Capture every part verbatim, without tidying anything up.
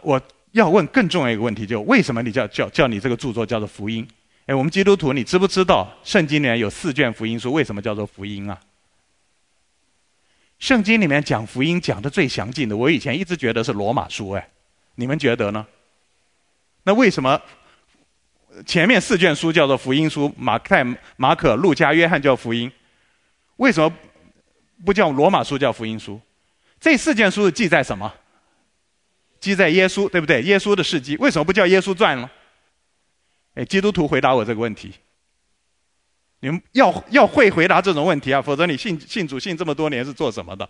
我要问更重要一个问题，就为什么你叫叫叫你这个著作叫做福音？哎，我们基督徒，你知不知道圣经里面有四卷福音书，为什么叫做福音啊？圣经里面讲福音讲的最详尽的，我以前一直觉得是罗马书，哎，你们觉得呢？那为什么前面四卷书叫做福音书，马太、马可、路加、约翰叫福音，为什么不叫罗马书叫福音书？这四卷书是记载什么？记载耶稣，对不对？耶稣的事迹，为什么不叫耶稣传呢？哎，基督徒回答我这个问题。你们要要会回答这种问题啊，否则你信信主信这么多年是做什么的？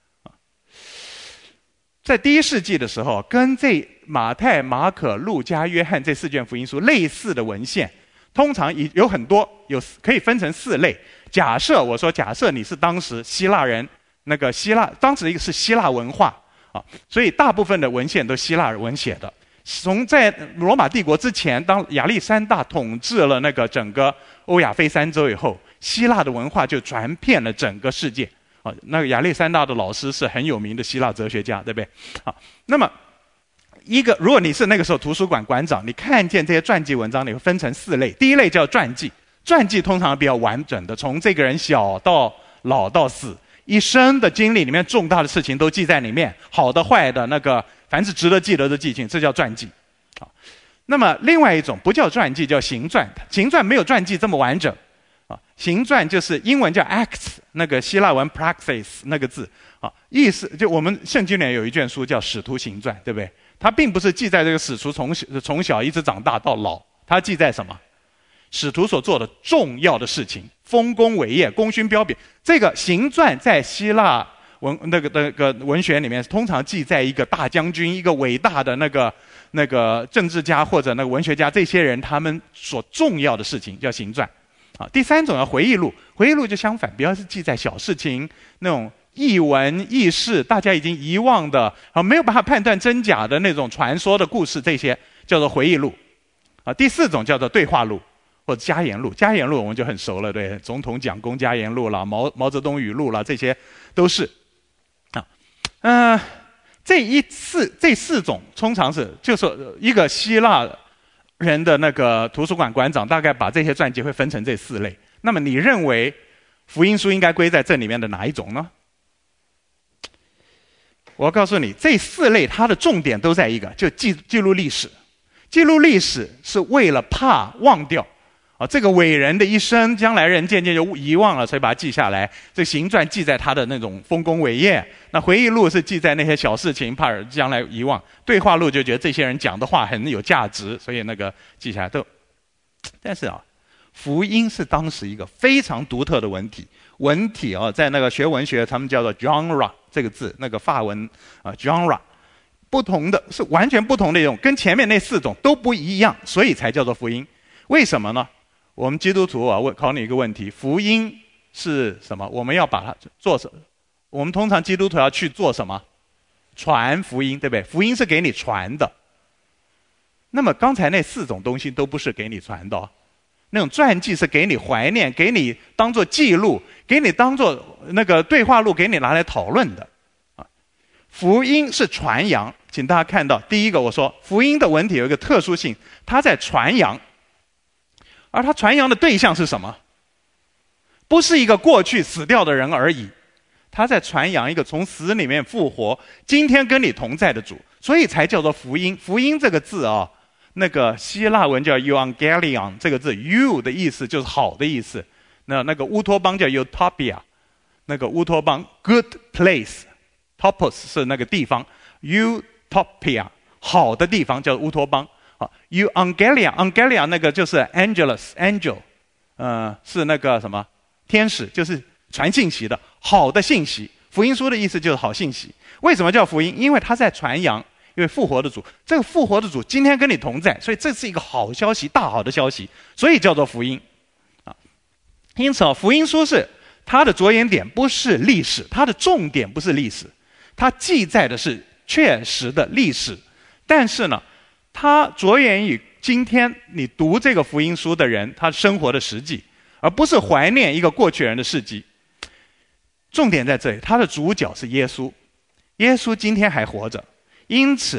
在第一世纪的时候，跟这马太、马可、路加、约翰这四卷福音书类似的文献，通常有很多，有可以分成四类。假设我说，假设你是当时希腊人，那个希腊当时一个是希腊文化啊，所以大部分的文献都希腊文写的。从在罗马帝国之前，当亚历山大统治了那个整个欧亚非三洲以后，希腊的文化就传遍了整个世界。啊，那个亚历山大的老师是很有名的希腊哲学家，对不对？啊，那么一个，如果你是那个时候图书馆馆长，你看见这些传记文章，你会分成四类。第一类叫传记，传记通常比较完整的，从这个人小到老到死，一生的经历里面重大的事情都记在里面，好的坏的，那个凡是值得记得的记进，这叫传记。啊，那么另外一种不叫传记，叫行传，行传没有传记这么完整。啊，行传就是英文叫 acts， 那个希腊文 praxis 那个字啊，意思就我们圣经里有一卷书叫《使徒行传》，对不对？它并不是记载这个使徒从小从小一直长大到老，它记载什么？使徒所做的重要的事情，丰功伟业、功勋彪炳。这个行传在希腊文那个那个文学里面，通常记载一个大将军、一个伟大的那个那个政治家或者那个文学家，这些人他们所重要的事情叫行传。啊，第三种要回忆录，回忆录就相反，比较是记载小事情，那种异闻异事，大家已经遗忘的，啊，没有办法判断真假的那种传说的故事，这些叫做回忆录。啊，第四种叫做对话录或者家言录，家言录我们就很熟了，对，总统蒋公家言录啦，毛毛泽东语录啦，这些都是。啊，嗯、呃，这一四这四种通常是就是一个希腊人的那个图书馆馆长大概把这些传记会分成这四类。那么你认为福音书应该归在这里面的哪一种呢？我要告诉你，这四类它的重点都在一个，就记记录历史。记录历史是为了怕忘掉啊，这个伟人的一生，将来人渐渐就遗忘了，所以把它记下来。这行传记载他的那种丰功伟业，那回忆录是记载那些小事情，怕将来遗忘。对话录就觉得这些人讲的话很有价值，所以那个记下来都。但是啊，福音是当时一个非常独特的文体，文体啊，在那个学文学他们叫做 genre 这个字，那个法文啊 genre， 不同的是完全不同的一种，跟前面那四种都不一样，所以才叫做福音。为什么呢？我们基督徒啊，问考你一个问题：福音是什么？我们要把它做什么？我们通常基督徒要去做什么？传福音，对不对？福音是给你传的。那么刚才那四种东西都不是给你传的，那种传记是给你怀念，给你当做记录，给你当做那个对话录，给你拿来讨论的。啊，福音是传扬，请大家看到，第一个我说福音的文体有一个特殊性，它在传扬。而他传扬的对象是什么？不是一个过去死掉的人而已，他在传扬一个从死里面复活，今天跟你同在的主，所以才叫做福音。福音这个字啊，那个希腊文叫 euangelion， 这个字 "eu" 的意思就是好的意思。那那个乌托邦叫 utopia， 那个乌托邦 good place，topos 是那个地方 ，utopia 好的地方叫乌托邦。euangelion angelion 那个就是 angelus angel， 呃，是那个什么天使，就是传信息的好的信息。福音书的意思就是好信息。为什么叫福音？因为它在传扬，因为复活的主，这个复活的主今天跟你同在，所以这是一个好消息，大好的消息，所以叫做福音啊。因此啊，福音书是它的着眼点不是历史，它的重点不是历史，它记载的是确实的历史，但是呢，它着眼于今天你读这个福音书的人他生活的实际，而不是怀念一个过去人的事迹。重点在这里，它的主角是耶稣，耶稣今天还活着，因此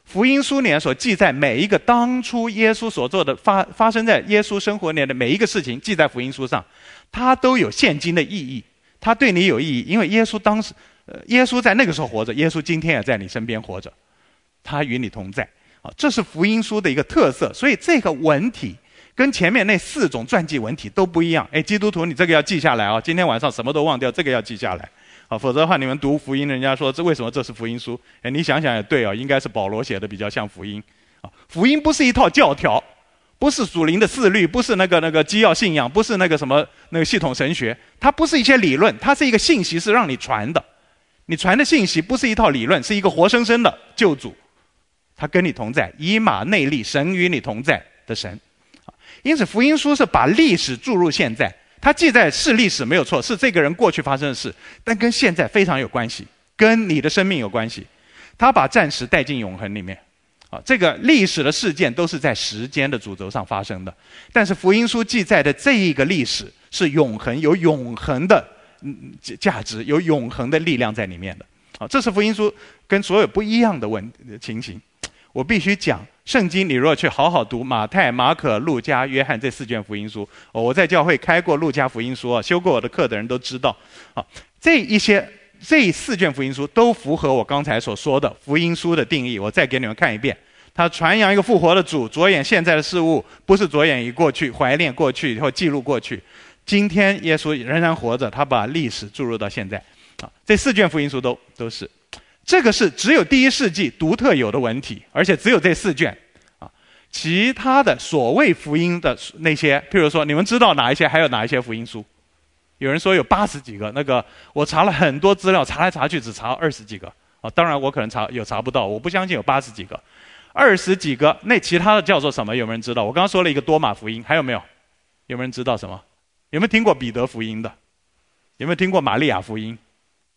福音书里面所记载每一个当初耶稣所做的发发生在耶稣生活里的每一个事情，记在福音书上，它都有现今的意义，它对你有意义，因为耶稣当时，呃，耶稣在那个时候活着，耶稣今天也在你身边活着，他与你同在啊，这是福音书的一个特色。所以这个文体跟前面那四种传记文体都不一样。哎，基督徒，你这个要记下来啊！今天晚上什么都忘掉，这个要记下来。好，否则的话，你们读福音，人家说这为什么这是福音书？哎，你想想也对啊，应该是保罗写的比较像福音啊。福音不是一套教条，不是属灵的四律，不是那个那个基要信仰，不是那个什么那个系统神学，它不是一些理论，它是一个信息，是让你传的。你传的信息不是一套理论，是一个活生生的救主，他跟你同在，以马内利，神与你同在的神。因此，福音书是把历史注入现在。它记载是历史没有错，是这个人过去发生的事，但跟现在非常有关系，跟你的生命有关系。他把暂时带进永恒里面，啊，这个历史的事件都是在时间的主轴上发生的，但是福音书记载的这一个历史是永恒，有永恒的价值，有永恒的力量在里面的。啊，这是福音书跟所有不一样的问情形。我必须讲，圣经你若去好好读马太、马可、路加、约翰这四卷福音书，哦，我在教会开过路加福音书啊，修过我的课的人都知道，啊，这一些这四卷福音书都符合我刚才所说的福音书的定义。我再给你们看一遍，他传扬一个复活的主，着眼现在的事物，不是着眼于过去，怀念过去或记录过去。今天耶稣仍然活着，他把历史注入到现在，啊，这四卷福音书都都是。这个是只有第一世纪独特有的文体，而且只有这四卷啊。其他的所谓福音的那些，譬如说，你们知道哪一些？还有哪一些福音书？有人说有八十几个，那个我查了很多资料，查来查去只查二十几个啊。当然我可能查有查不到，我不相信有八十几个，二十几个。那其他的叫做什么？有没有人知道？我刚刚说了一个多马福音，还有没有？有没有人知道什么？有没有听过彼得福音的？有没有听过玛利亚福音？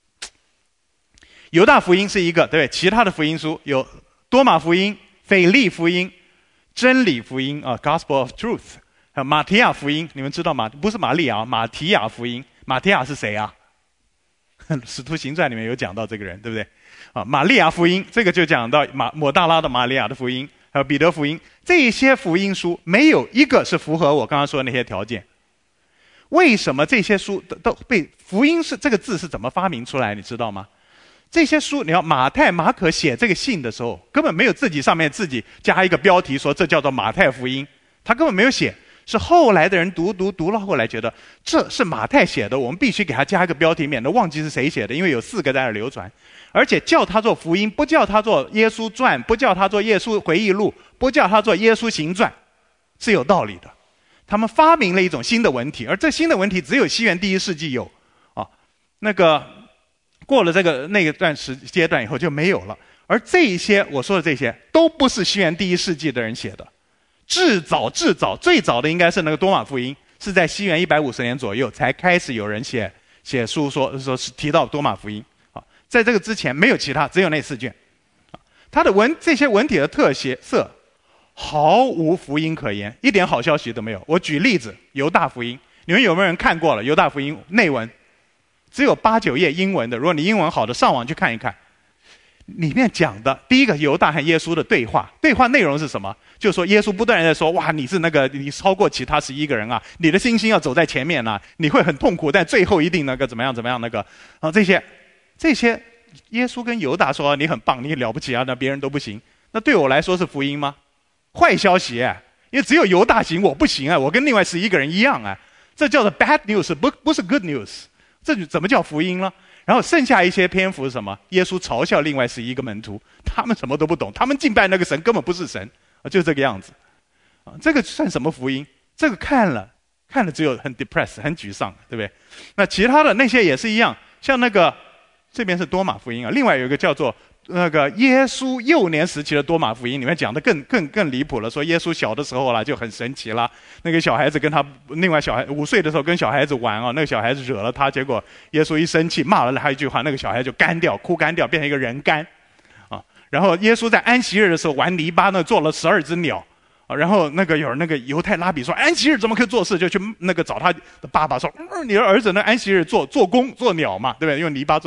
犹大福音是一个，对不对？其他的福音书有多马福音、腓利福音、真理福音啊 ，Gospel of Truth， 还有马提亚福音。你们知道吗？不是玛利亚，马提亚福音。马提亚是谁啊？使徒行传里面有讲到这个人，对不对？啊，玛利亚福音这个就讲到马抹大拉的玛利亚的福音，还有彼得福音。这些福音书没有一个是符合我刚刚说的那些条件。为什么这些书都都被福音是这个字是怎么发明出来？你知道吗？这些书，你要马太、马可写这个信的时候，根本没有自己上面自己加一个标题说这叫做马太福音，他根本没有写，是后来的人读读读了，后来觉得这是马太写的，我们必须给他加一个标题，免得忘记是谁写的，因为有四个在那流传，而且叫他做福音，不叫他做耶稣传，不叫他做耶稣回忆录，不叫他做耶稣行传，是有道理的。他们发明了一种新的文体，而这新的文体只有西元第一世纪有啊，那个。过了这个那个段时阶段以后就没有了，而这一些我说的这些都不是西元第一世纪的人写的，至早至早最早的应该是那个多马福音，是在西元一百五十年左右才开始有人写写书说说是提到多马福音啊，在这个之前没有其他，只有那四卷啊，它的文这些文体的特色毫无福音可言，一点好消息都没有。我举例子，犹大福音，你们有没有人看过了？犹大福音内文。只有八九页英文的，如果你英文好的，上网去看一看，里面讲的第一个犹大和耶稣的对话，对话内容是什么？就是说耶稣不断地在说，哇，你是那个你超过其他十一个人啊，你的信心要走在前面啊，你会很痛苦，但最后一定那个怎么样怎么样那个啊，这些这些耶稣跟犹大说你很棒，你很了不起啊，那别人都不行，那对我来说是福音吗？坏消息哎，因为只有犹大行，我不行啊，我跟另外十一个人一样啊，这叫做 bad news， 不不是 good news。这怎么叫福音了？然后剩下一些篇幅是什么？耶稣嘲笑另外十一个门徒，他们什么都不懂，他们敬拜那个神根本不是神啊，就这个样子啊，这个算什么福音？这个看了看了只有很 depressed， 很沮丧，对不对？那其他的那些也是一样，像那个这边是多马福音啊，另外有一个叫做那个耶稣幼年时期的多马福音，里面讲的更更更离谱了，说耶稣小的时候啦就很神奇啦，那个小孩子跟他另外小孩五岁的时候跟小孩子玩啊，那个小孩子惹了他，结果耶稣一生气骂了他一句话，那个小孩就干掉，哭干掉，变成一个人干啊。然后耶稣在安息日的时候玩泥巴呢，做了十二只鸟啊，然后那个有那个犹太拉比说安息日怎么可以做事，就去那个找他的爸爸说，嗯、你的儿子呢安息日做做工做鸟嘛，对不对？用泥巴做鸟。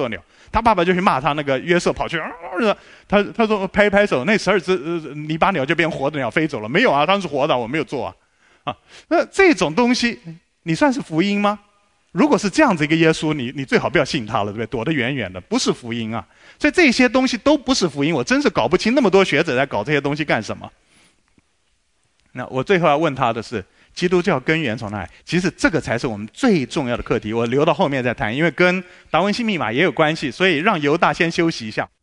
他爸爸就去骂他，那个约瑟跑去，呃、他他说拍拍手，那十二只、呃、泥巴鸟就变活的鸟飞走了。没有啊，他是活的，我没有做啊。啊，那这种东西，你算是福音吗？如果是这样子一个耶稣，你你最好不要信他了，对不对？躲得远远的，不是福音啊。所以这些东西都不是福音，我真是搞不清那么多学者在搞这些东西干什么。那我最后要问他的是，基督教根源从哪里？其实这个才是我们最重要的课题，我留到后面再谈，因为跟达文西密码也有关系，所以让犹大先休息一下。